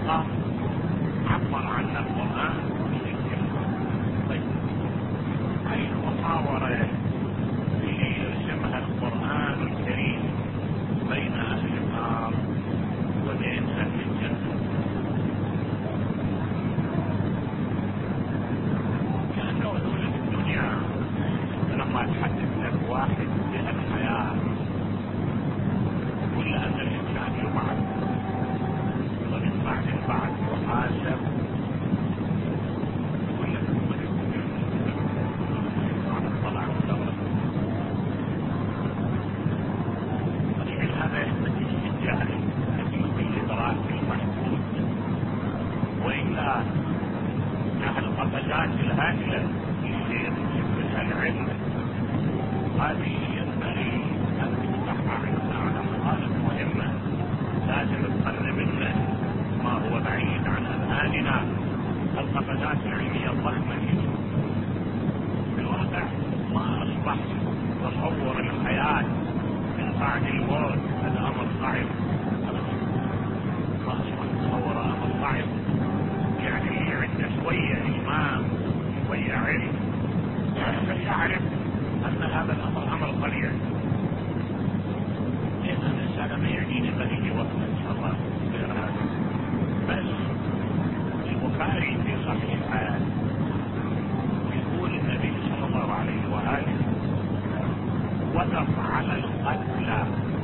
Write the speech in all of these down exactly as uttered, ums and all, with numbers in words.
الله عبر عنها القرآن بشكل. طيب هاي المحاورة اللي يرسمها القرآن الكريم بين أهل النار وبين أهل الجنة، كأنه دول الدنيا لما تحدث لك واحد بالحياة كل أن الإنسان يبعث ومن بعد البعث يحاسب كل على الطلع والدورة. طيب هذا يحتاج الجهل في الإدراك المحدود، وإلا جهل القفزات الهائلة اللي يمكنها العلم هذه ينبغي أن تفتح عندنا على مقالب مهمة لازم تقرب لنا ما هو بعيد عن أذهاننا. القفزات العلمية الضخمة في الواقع ما أصبح تصور الحياة من بعد الموت هذا أمر صعب، ما أصبح تصور أمر صعب. يعني اللي عنده شوية إيمان شوية علم يعرف أن هذا الأمر أمر طبيعي. لأن الإنسان ما يعنيني بقي وقت إن شاء الله غير هذا. بس البخاري في صحيحه يقول النبي صلى الله عليه وآله وقف على القتلى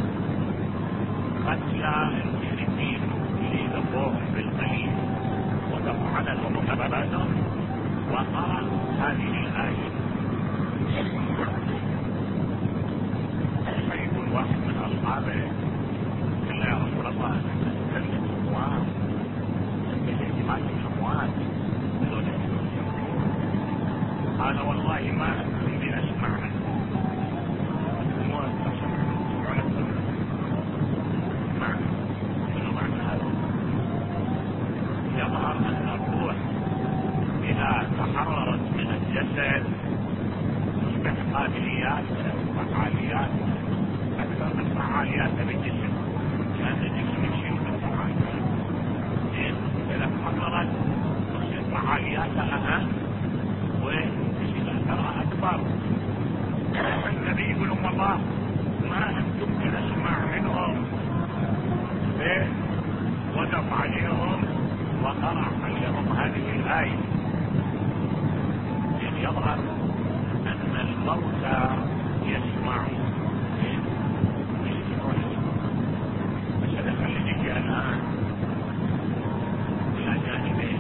قتلى المشركين اللي ذبوهم بالقليل، وقف على المتبادل وقرأ هذه الآية. فيقول واحد من أصحابه إلا يا رسول الله تكلم الأموات تكلم الأموات قال والله ما أكون بأسمع الأموات تسمعون معنى شنو معنى هذا؟ يظهر أن الروح إذا تحررت من الجسد تصبح قابليات وفعاليات أكثر من فعالياتها بالجسم، لأن الجسم يشيل من فعاليات. إذا تحررت تصير فعالياتها أهم ويصير أثرها أكبر. النبي يقول لهم والله ما أنتم بأسمع منهم. وقف عليهم وقرأ عليهم هذه الآية. يعني يظهر أن الموتى يسمعون يسمعون مثلا خلينا نجي الآن إلى جانبين.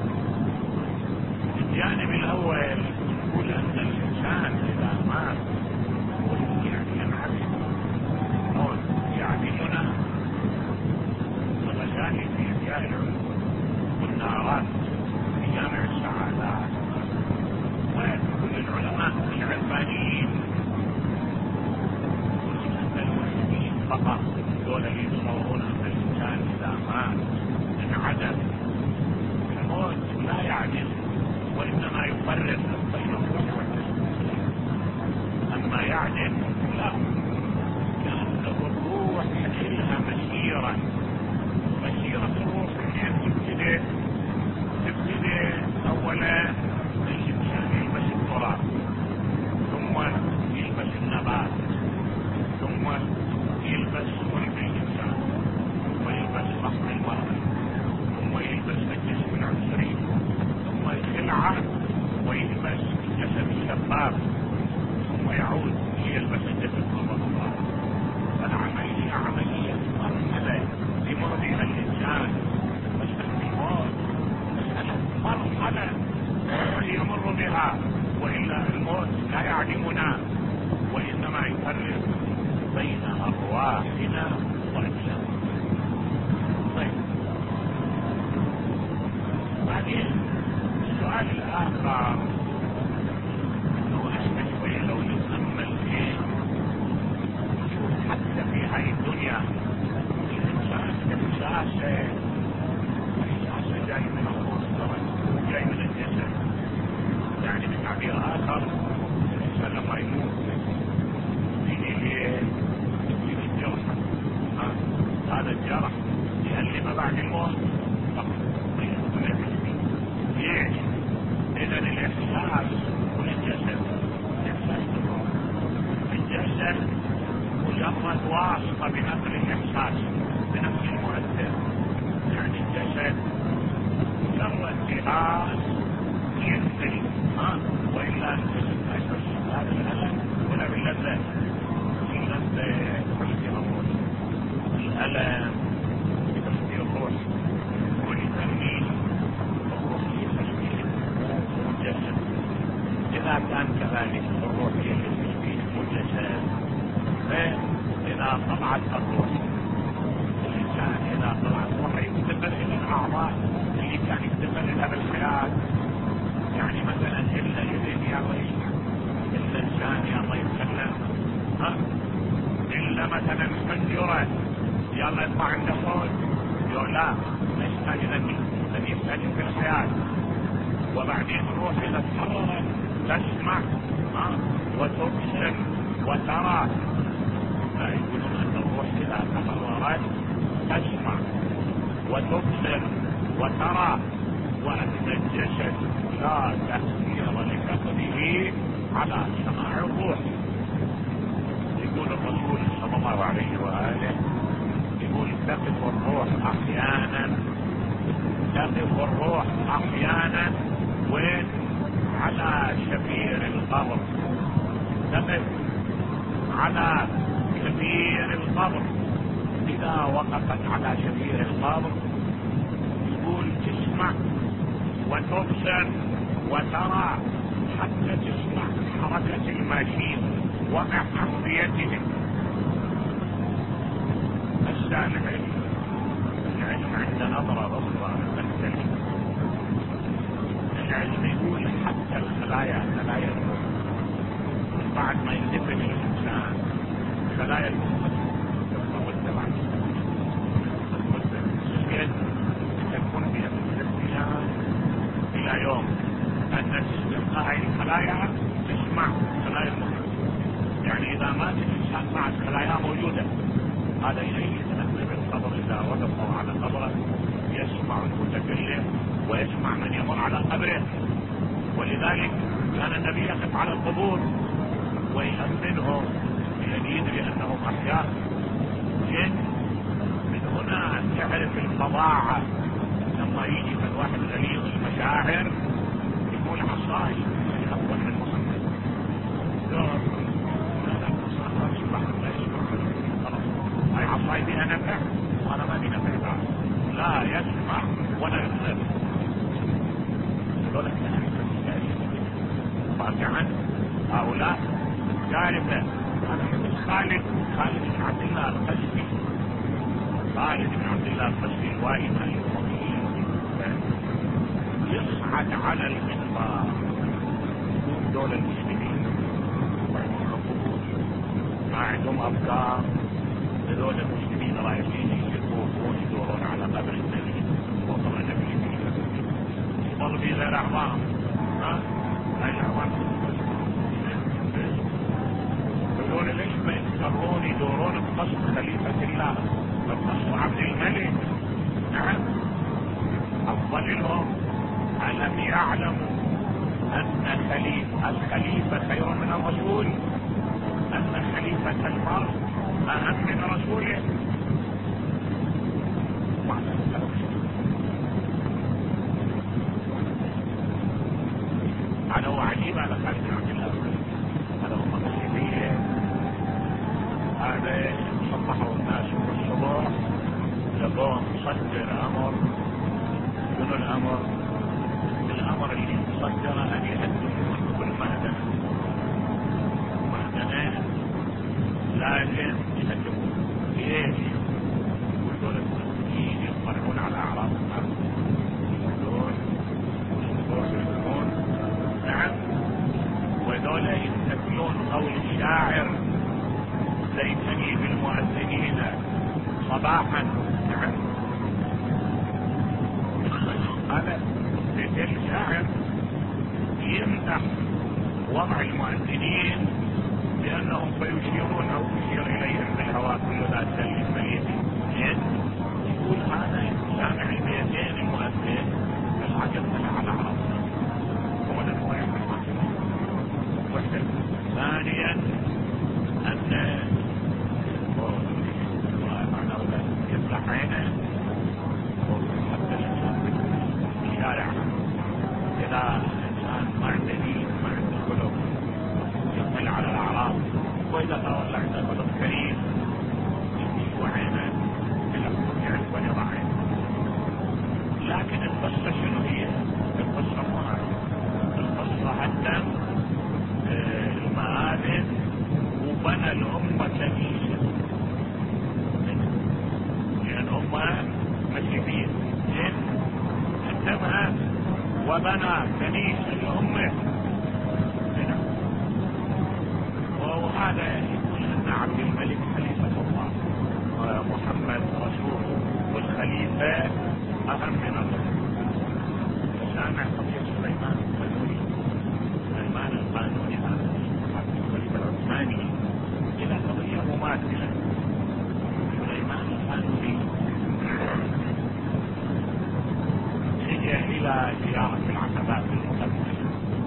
الجانب الأول يقول أن الإنسان إذا مات يعني ينعكس موت يعدمنا ومشاهد في أحياء والنارات في جامع السعادات. وكل العلماء العرفانيين والمسلمين فقط دول اللي يصورون أن الإنسان إذا مات انعدم. الموت لا يعدم وإنما يفرق بين الروح والجسد، أما يعدم لا، لأنه الروح لها مسيرة مسيرة الروح حين تبتدئ تبتدئ أولا الإنسان يلبس التراب، ثم يلبس النبات، ثم يلبس صلب الإنسان، ثم يلبس رحم المرأة، ثم يلبس الجسم العنصري، ثم يخلع ويلبس الجسد الشفاف، ثم يعود ليلبس الجسد المضغوط. فالعملية عملية مرحلة يمر بها الإنسان. مسألة الموت مسألة مرحلة يمر بها، وإلا الموت لا يعلمنا وإنما يفرق بين أرواحنا وأجسادنا. طيب بعدين السؤال الآخر أنه إحنا شوية لو نتأمل فيه نشوف حتى في هاي الدنيا الإنسان إحساسه إحساسه جاي من الروح جاي من الجسد. يعني بتعبير آخر الإنسان لما يموت يجي ليه يجي الجرح، هذا الجرح يألم بعد الموت خاصة بنقل الإحساس، بنقل المؤثر. يعني الجسد مجرد جهاز ينقل، ها، وإلا الجسد لا يحس لا بالألم ولا باللذة. اللذة تحس بها الروح، الألم تحس بها الروح، والتأمين الروح يحس بها الجسد. إذا كان كذلك الروح يحس بها الجسد، فإذا طلعت الروح الإنسان إذا طلعت روحه ينتقل إلى الأعضاء اللي كان ينتقل إلى بالحياة. يعني مثلا إلا يدين يا الله يسمع، إلا لسان يا الله يتكلم، ها، إلا مثلا حنجرة يا الله يطلع عنده صوت، يقول لا يحتاج أن يحتاج في الحياة. وبعدين روح إذا تحررت تسمع، ها، وتبصر وترى. لا يقولون أن الروح إذا تحررت تسمع وتبصر وترى، وأن الجسد لا تأثير لكفره على سماع الروح. يقول الرسول صلى الله عليه وآله، يقول تقف الروح أحيانا، تقف الروح أحيانا وين؟ على شفير القبر، تقف على شفير القبر. إذا وقفت على شفير القبر يقول تسمع وتبصر وترى، حتى تسمع حركة الماشين وأحذيتهم. السامع العلم عند نظرة أخرى تختلف. العلم يقول حتى الخلايا، خلايا المخ بعد ما يندفن الإنسان، خلايا المخ تتمد بعد مدة سجد تكون فيها من ثلاث أيام إلى يوم، أن تستبقى هذه الخلايا تسمع خلايا المخ. يعني إذا مات الإنسان بعد خلايا موجودة. هذا شيء يتنبه بالقبر، إذا وقفوا على قبره يسمع المتكلم ويسمع من يمر على قبره. ولذلك كان النبي يقف على القبور ويأمنهم لأن يدري أنهم أحياء. جن من هنا تعرف الفظاعة. لما يجي من واحد غليظ المشاعر يقول عصاي أفضل من محمد، هاي عصاي بها نفع وانا ما بي نفع بعد، لا يسمع ولا يبصر. دولة فاجعا هؤلاء كارثة. هذا مثل خالد خالد بن عبد الله القسري، خالد بن عبد الله القسري الوائي يصعد على المنبر يقول دول المسلمين ما عندهم افكار، دول المسلمين رايحين يشوفون يدورون على قبر النبي وقبر النبي يظل في غير اعظام، ها هاي الاعظام يقولون ليش ما يضطرون يدورون بقصر خليفة الله بقصر عبد الملك؟ نعم افضل لهم. ألم يعلموا أن خليفة الخليفة خير من الرسول؟ أن خليفة المرء أهم من رسوله؟ هذا هو عجيب. هذا خالد بن عبد الله، هذا هو مسيحية. هذا صبحوا الناس بالصبح لقوم صدر أمر. شنو الأمر؟ الأمر اللي صدر أن يهدوا كل مهدنة مهدنة لازم يهدوا. ليش؟ يقولون المسلمين يطلعون على أعراض الأرض، يقولون يقولون نعم، وذول يتكلون قول الشاعر ليتني بالمؤذنين صباحا. نعم هذا بيت الشاعر يمدح وضع المؤذنين لأنهم فيشيرون أو يشير إليهم بالهواء كل ذات سلم مليء. يقول هذا سامع البيتين المؤذن الحاجة على عرضنا هو الأنواع وحدة. ثانيا أن وبنى كنيسة لأمه. وهذا يقول أن عبد الملك خليفة الله ومحمد رسول، والخليفة أهم من الرسول. سامع قضية سليمان القانوني. سليمان القانوني هذا الخليفة العثماني إلى قضية مماثلة. سليمان القانوني جاء إلى زيارة العتبات المقدسة،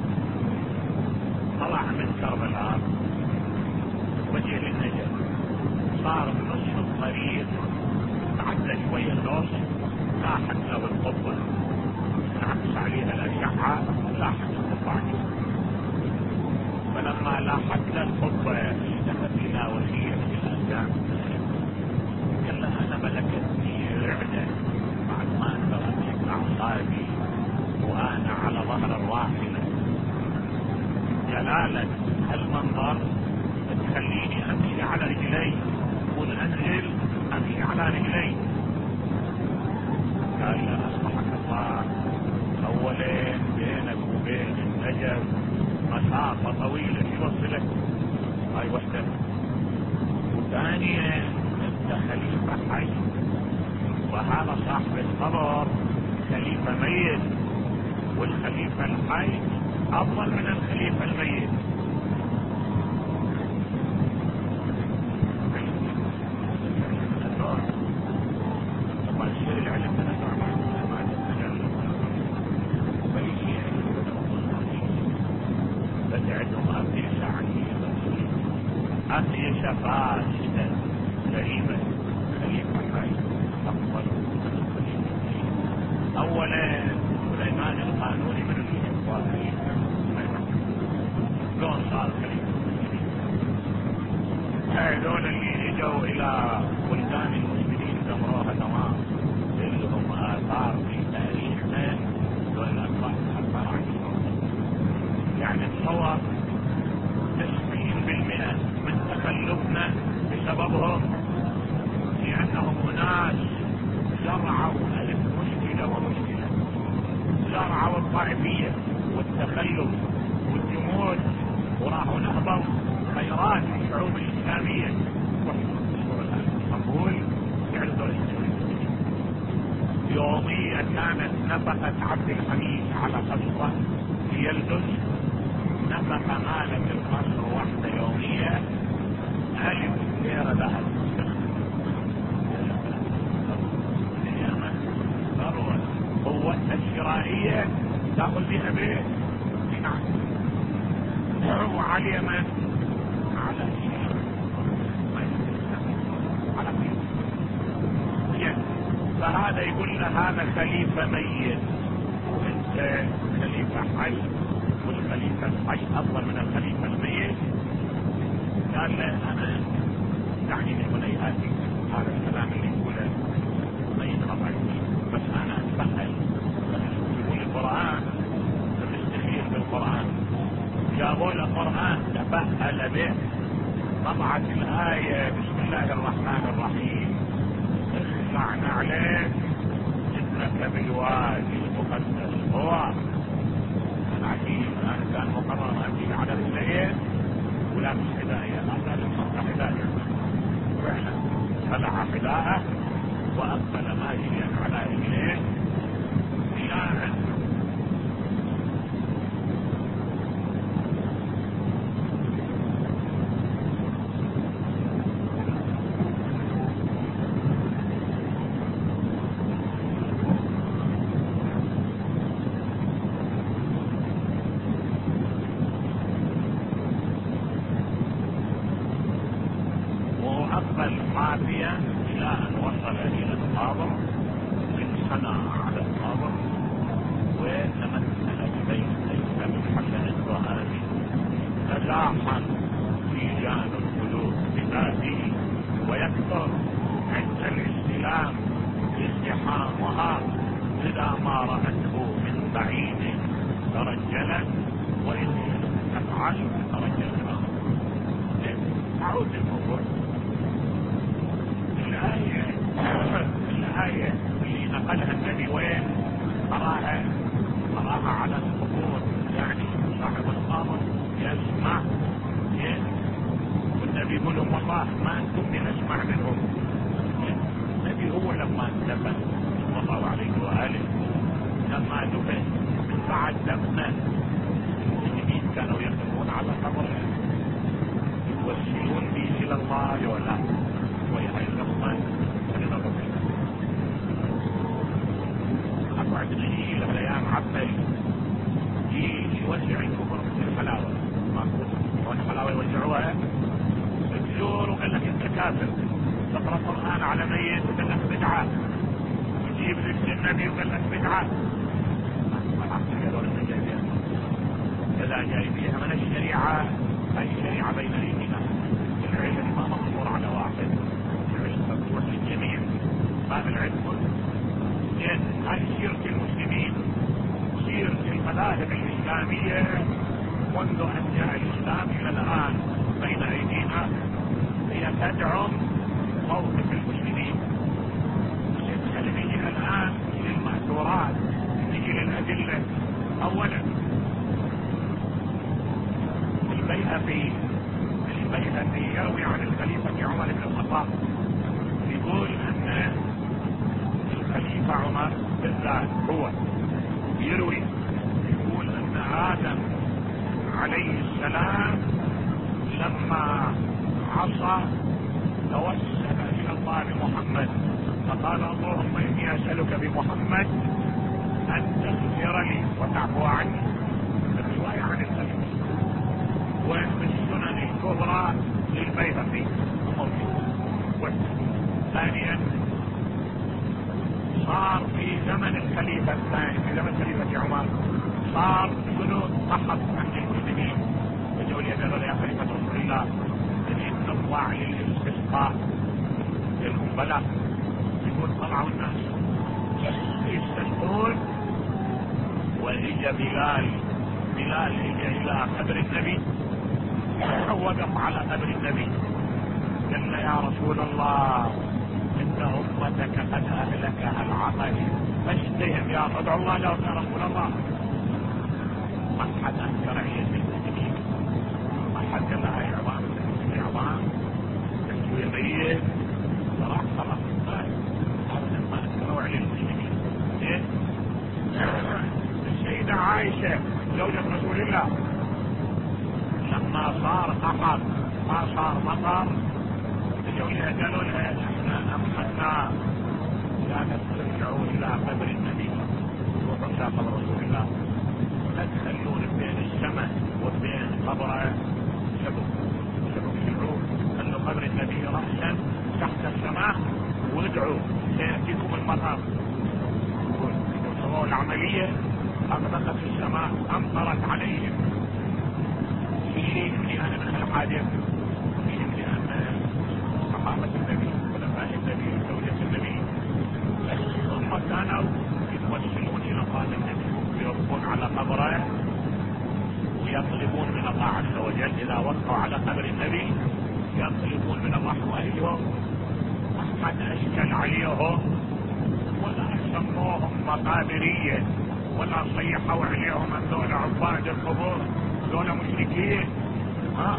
طلع من كربلاء وجه للنجف، صار بنص الطريق تعدى شوية النص، لاحت له القبة، انعكس عليها الأشعة، لاحت القبة عليها. فلما لاحت له القبة اشتكت إلى وزير الآثام، قال له أنا ملكتني رعدة بعد ما أنت أمسك أعصابي وأنا على ظهر الراحلة، جلالة المنظر تخليني أمشي على رجلي، والأنزل أمشي على رجلي. قال له أصلحك الله، أولين بينك وبين النجف مسافة طويلة توصلك، هاي وحدة. وثانيا أنت خليفة حي، وهذا صاحب القبر خليفة ميت، والخليفة الحي أفضل من الخليفة الميت. طبعا يصير العلم من النوع ما تتكلم فليشيء بدعتهم أفيشة عنية أفيشة فاسدة غريبة. خليفة حي أفضل من الخليفة الميت. أولا سليمان القانوني من الخليفة، شلون صار خليفة؟ هذول اللي اجوا الى بلدان المسلمين دمروها تمام، لهم اثار في تاريخنا، دول الاثار اثار عجيبة. يعني تصور تسعين بالمئة من تخلفنا بسببهم، لانهم اناس زرعوا الف مشكلة ومشكلة، زرعوا الطائفية والتخلف والجمود، وراحوا نهضوا خيرات الشعوب الإسلامية. اسطنبول يعرضوا يومية كانت نفقة عبد الحميد على قصة في يلدز، نفقة مالت القصر واحدة يومية ألف ليرة ذهب. ثروة قوتها الشرائية تأخذ بها بيت. نعم. وعلى اليمن على على فهذا يقول له هذا خليفة ميت وانت خليفة حي، والخليفة الحي افضل من الخليفة الميت. قال له انا يعني بمنياتي هذا الكلام اللي يقوله ما ينقطع فيه، بس انا اتفهم. يقول القرآن الاستخير بالقرآن، جابوا له قرآن تفأل به، طبعت الآية بسم الله الرحمن الرحيم اخلعنا عليك انك بالوادي المقدس هو. العجيب انا كان مقرر امشي على رجلين ولابس حذاية، هذا لصق حذاية فعلا، خلع حذاءه واقبل ماشيا على رجلين الى حافيا الى ان وصل الى القابر، انحنى على القابر وتمثل بين ليس محل الظهر، تزاحم لجان القلوب بذاته، ويكثر عند الاستلام ازدحامها اذا ما راته من بعيد ترجلت، وان تفعل ترجلت. اعود الموضوع. الآية الآية اللي نقلها النبي وين؟ قراها قراها دفن صلى الله عليه وآله. لما دفن من بعد دفنه المسلمين كانوا يقفون على قبره يوسلون به إلى الله ولا وهي اللقمة لنظر أقعد نجي الأيام عبد يوزع الكفر في الحلاوة والحلاوة يوزعوها الجور وقال لك انت كافر تقرأ القرآن على ميت وقال لك بدعة يجيب ذكر النبي وقال لك بدعة إذا جاي فيها من الشريعة أي شريعة بين أيدينا. العلم ما مقصور على واحد، العلم مفتوح للجميع. باب العلم هاي سيرة المسلمين، سيرة المذاهب الإسلامية منذ أن جاء الإسلام إلى الآن بين أيدينا، هي تدعم موقف المسلمين. نجي الآن للمأثورات، نجي للأدلة. أولا البيهقي البيهقي يروي عن الخليفة عمر بن الخطاب يقول أن الخليفة عمر بالذات هو يروي يقول أن آدم عليه السلام لما عصى توسل إلى الله بمحمد فقال اللهم إني أسألك بمحمد أن تغفر لي وتعفو عني. الرواية عن الخليفة وفي السنن الكبرى للبيهقي موجود. ثانيا صار في زمن الخليفة الثاني في زمن خليفة عمر صار جنود قحط عند المسلمين يقول يا يا خليفة رسول الله ان نطلع للاستسقاء للقنبلة. يقول طلعوا الناس يستسقون وإجا بلال بلال إجا إلى قبر النبي وقف على قبر النبي قال له يا رسول الله إن أمتك قد أهلكها العمل فاشتهم يا ادعو الله له يا رسول الله. ما حد أنكر عيد المسلمين، ما حد قال لها يا عظام يا عظام تشوي ميت وراح خلاص أبدا ما أنكروا عيد المسلمين. إيه؟ السيدة عائشة زوجة رسول الله لما صار قحط ما صار مطر قالوا لها احنا امحنا لا ترجعوا الى قبر النبي وروحوا الى قبر رسول الله، لا تخلون بين السماء وبين قبره شبك شبك شعور، خلوا قبر النبي رأسا تحت السماء وادعوا سيأتيكم المطر. وسووا العملية أغلقت السماء أمطرت عليهم. شيء لأن من الحادث شيء لأن صحابة النبي ولماء النبي وزوجة النبي ثم كانوا يتوسلون إلى الله النبي ويوقفون على قبره ويطلبون من الله عز وجل إذا وقفوا على قبر النبي يطلبون من الله وإليهم. أحد أشكل عليهم ولا سموهم مقابرية ولا صيحوا عليهم أن دول عباد القبور دول مشركين. ها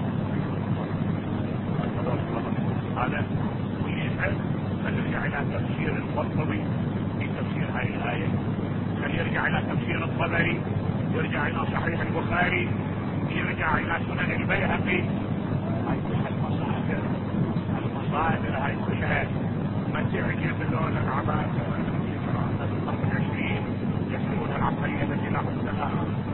هذا ويحب فليرجع الى تفسير القرطبي في تفسير هذه الآية، فليرجع الى تفسير الطبري، يرجع الى صحيح البخاري، يرجع الى سنن البيهقي. هاي كلها المصادر المصادر هاي كلها ما تعجب دول العباد في القرن العشرين يحملون العقلية التي لا حد لها.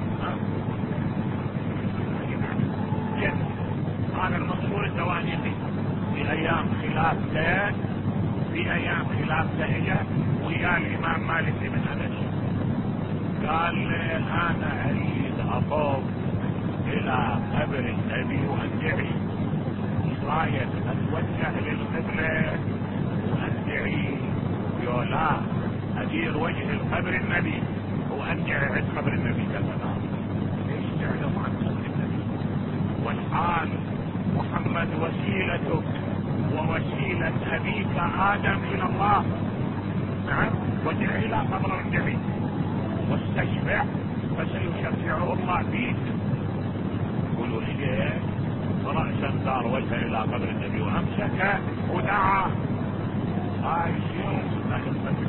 هذا المنصور الدوانيقي في ايام خلافته في ايام خلافته اجى ويا الامام مالك بن انس قال لي انا اريد اطوف الى قبر النبي وادعي رايك اتوجه للقبله وادعي يولا ادير وجه القبر النبي وادعي عند قبر النبي كذا. ليش تعلم عن قبر النبي والحال محمد وسيلتك ووسيلة أبيك آدم إلى الله. نعم وادع إلى قبر النبي واستشفع فسيشفعه الله فيك. قولوا إليه رأسا دار وجهه إلى قبر النبي وأمسك ودعا. هاي شيء أهمة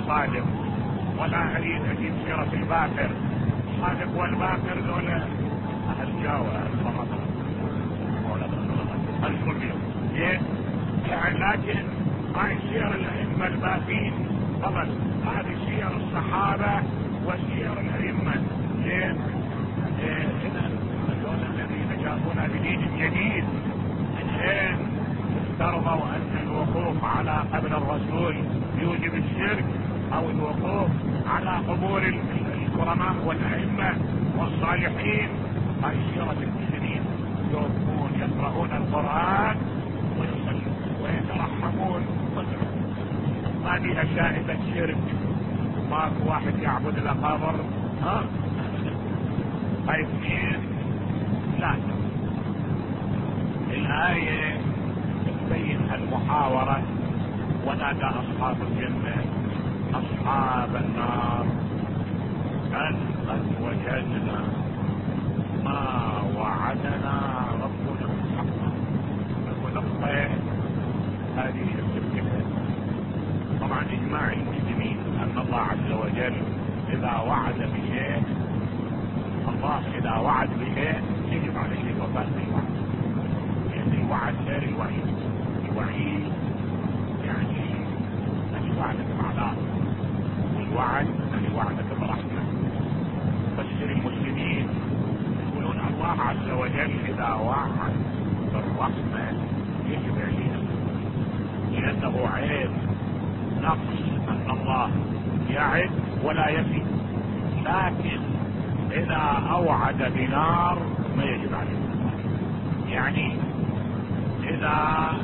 الصادق، ولا اريد اجيب سيرة الباكر. الصادق والباكر دول اهل جاوة، اهل فرطة، الكل زين. يعني لكن هاي سير الائمة الباقين طبعا، هذه سير الصحابة وسير الائمة زين. اذا هذول الذين جاءونا بدين جديد، زين، افترضوا ان الوقوف على قبر الرسول يوجب الشرك، او الوقوف على قبور الكرماء والائمة والصالحين. هاي سيرة المسلمين، يوقفون يقرؤون القرآن ويصلون ويترحمون، ما بها شائبة شرك، ماكو واحد يعبد القبر. ها هاي اثنين. لا، الآية تبين المحاورة. ونادى أصحاب الجنة أصحاب النار أن قد وجدنا ما وعدنا ربنا حقا. ونقطة هذه التفكير. طبعا إجماع المسلمين أن الله عز وجل إذا وعد بشيء، الله إذا وعد بشيء يجب عليه الوفاء بالوعد. يعني الوعد غير الوعيد. الوعيد يعني أن وعدك بعذاب، والوعد أن وعدك برحمة. بشر المسلمين يقولون الله عز وجل إذا وعد بالرحمة يجب علينا، لأنه عيب نقص أن الله يعد ولا يفي. لكن إذا أوعد بنار ما يجب عليه. يعني إذا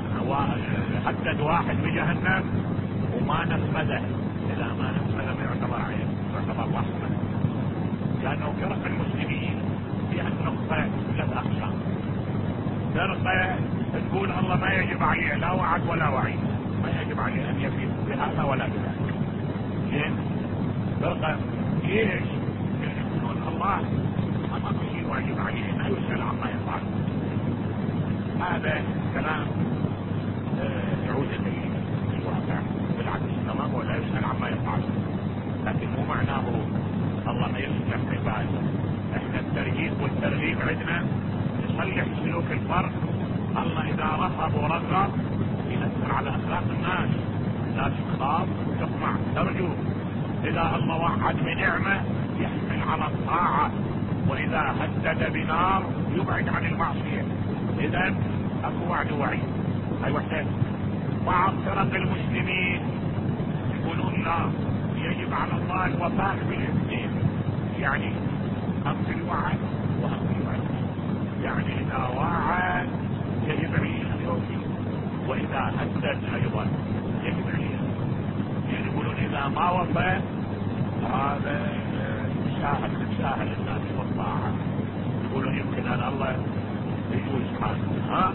حدد واحد بجهنم وما نفذه، إذا ما نفذه ما يعتبر عيب، يعتبر رحمة. لأنه فرق المسلمين في النقطة ثلاث أقسام. فرقة تقول الله ما يجب عليه لا وعد ولا وعيد، ما يجب عليه أن يفيد بهذا ولا بذلك. زين. فرقة ايش؟ يقولون الله ما في شيء واجب عليه، لا يسأل عما يفعل. هذا كلام يعود للواقع بالعكس تمام، ولا يسأل عما يفعل. لكن مو معناه الله ما يصلح عباده. احنا الترهيب والترغيب عندنا يصلح سلوك الفرد. الله اذا رغب ورغب يأثر على اخلاق الناس، الناس تخاف وتطمع ترجو. اذا الله وعد بنعمة يحمل على الطاعة، واذا هدد بنار يبعد عن المعصية. اذا اكو وعد ووعيد. هاي وحدين. بعض فرق المسلمين يقولون لا، يجب على الله الوفاء بالاثنين، يعني هم في الوعد وهم في الوعد. يعني اذا وعد يجب عليه ان يوفي، واذا هدد ايضا يجب عليه. يعني يقولون اذا ما وفى هذا يساهل يساهل الناس والطاعة. يقولون يمكن ان الله يجوز حاله. ها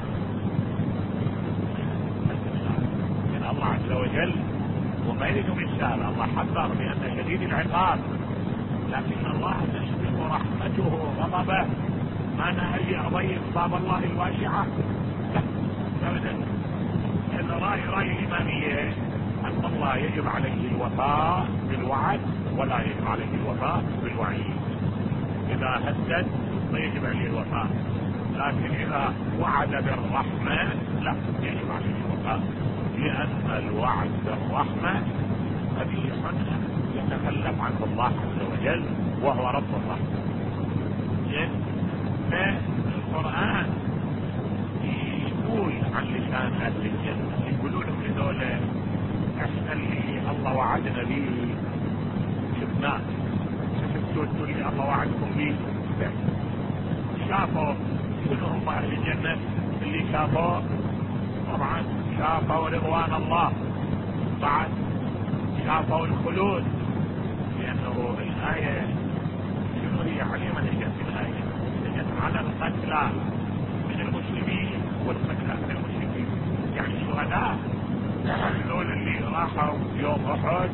ان الله عز وجل وما يريد من سهل. الله حذر بان شديد العقاب، لكن الله تسبق رحمته غضبه. ما انا اجي اضيق باب الله الواسعة، لا ابدا. ان راي راي الامامية ان الله يجب عليه الوفاء بالوعد ولا يجب عليه الوفاء بالوعيد. اذا هدد ما يجب عليه الوفاء، لكن اذا وعد بالرحمة لا يجب عليه الوفاء، لان الوعد بالرحمة قبيح يتكلم عنه الله عز وجل وهو رب الرحمة. فالقرآن يقول عن لسان اهل الجنة، يقولون هذول احنا اللي الله وعدنا به شفناه، شفتوا انتوا اللي الله وعدكم به. شافوا شنو هم اهل الجنة اللي شافوا؟ طبعا شافوا رضوان الله، بعد شافوا الخلود. لانه الآية شنو هي عليما نجت الآية؟ نجت على القتلى من المسلمين والقتلى من المشركين. يعني الشهداء دول اللي راحوا يوم احد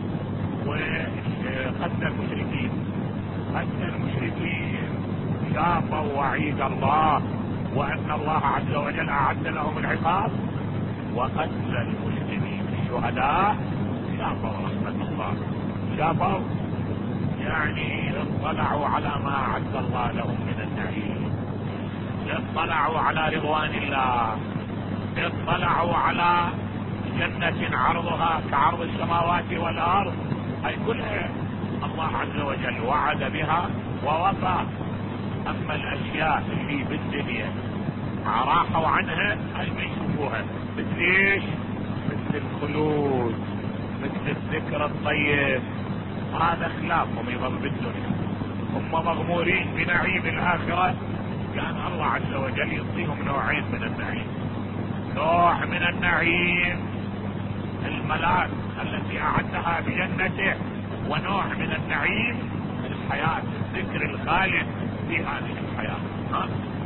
وقتل المشركين، قتل المشركين شافوا وعيد الله وان الله عز وجل اعد لهم العقاب. وقتل المسلمين الشهداء شافوا رحمة الله، شافوا يعني اطلعوا على ما أعد الله لهم من النعيم، اطلعوا على رضوان الله، اطلعوا على جنة عرضها كعرض السماوات والأرض، أي كلها الله عز وجل وعد بها ووفى. أما الأشياء اللي بالدنيا راحوا عنها أي ما يشوفوها، مثل إيش؟ مثل الخلود، مثل الذكر الطيب، هذا خلافهم يظل بالدنيا، هم مغمورين بنعيم الآخرة. كان الله عز وجل يعطيهم نوعين من النعيم، نوع من النعيم الملاذ التي أعدها بجنته، ونوع من النعيم الحياة الذكر الخالد في هذه الحياة. ها؟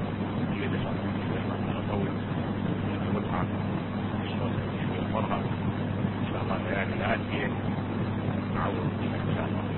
إن شاء الله يعني الآتية نعود إن شاء الله.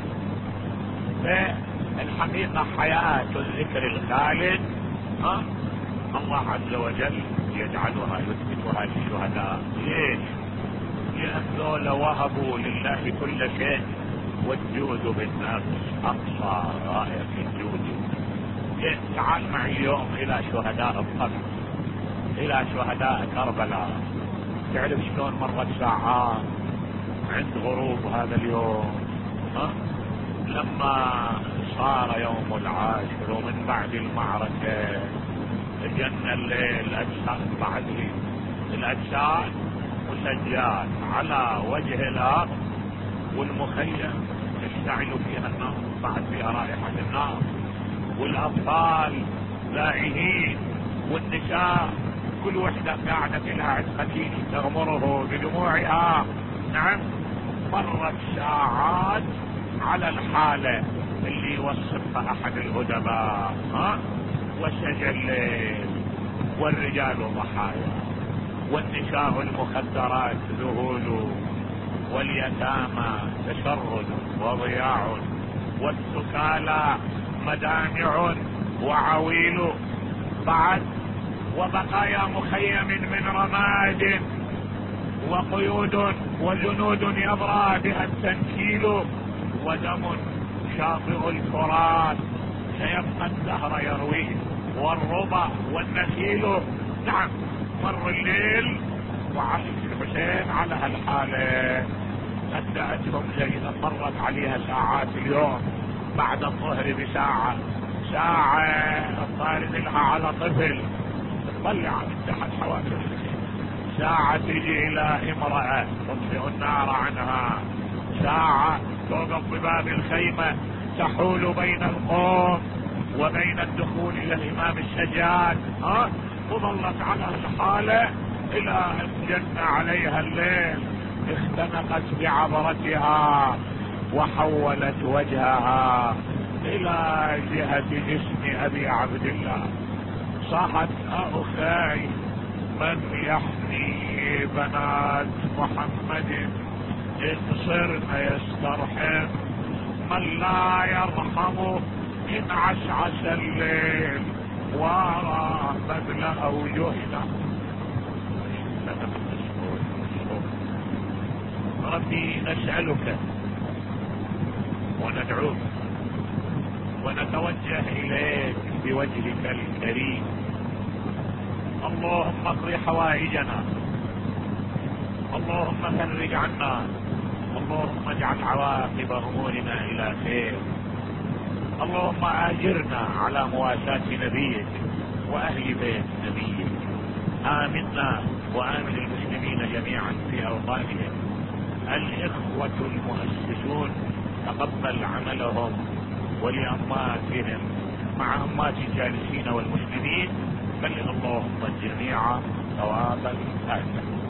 فالحقيقة حياة الذكر الخالد ها الله عز وجل يجعلها يثبتها للشهداء. ليش؟ لأن ذولا وهبوا لله كل شيء، والجود بالنفس أقصى غاية في الجود. تعال معي اليوم إلى شهداء الطرف، إلى شهداء كربلاء. تعرف شلون مرت ساعات عند غروب هذا اليوم؟ ها؟ لما صار يوم العاشر ومن بعد المعركة جن الليل، الأجساد بعد الأجساد مسجات على وجه الأرض، والمخيم تشتعل فيها النار، بعد فيها رائحة النار، والأطفال لاعبين، والنساء كل وحدة قاعدة في لها قتيل تغمره بدموعها. نعم، مرت ساعات على الحالة اللي يوصفها أحد الأدباء. ها؟ وسجى الليل والرجال ضحايا، والنساء المخدرات ذهول، واليتامى تشرد وضياع، والسكالى مدامع وعويل، بعد وبقايا مخيم من رماد، وقيود وجنود يبرى بها التنكيل، ودم شاطئ الفرات سيبقى الدهر يرويه، والربا والنخيل. نعم، مر الليل وعلي الحسين على هالحالة. صدقتهم زينب مرت عليها ساعات اليوم بعد الظهر بساعة، ساعة طارد لها على طفل تطلع من تحت حواجز الحسين، ساعة تجي إلى امرأة تطفئ النار عنها، ساعة توقف بباب الخيمة تحول بين القوم وبين الدخول إلى الإمام السجاد. ها؟ وظلت على الحالة إلى أن جن عليها الليل، اختنقت بعبرتها وحولت وجهها إلى جهة جسم أبي عبد الله، صاحت: أخاي من يحمي بنات محمد إن صرن يسترحم، من لا يرحم إن عشعش الليل وارى بذل أوجهنا. ربي نسألك وندعوك ونتوجه إليك بوجهك الكريم، اللهم اقض حوائجنا، اللهم فرج عنا، اللهم اجعل عواقب امورنا الى خير، اللهم اجرنا على مواساة نبيك واهل بيت نبيك. امنا وامن المسلمين جميعا في اوطانهم. الاخوة المؤسسون تقبل عملهم ولأماتهم مع أمات الجالسين والمسلمين، بل اللهم الجميع ثوابا آتاك.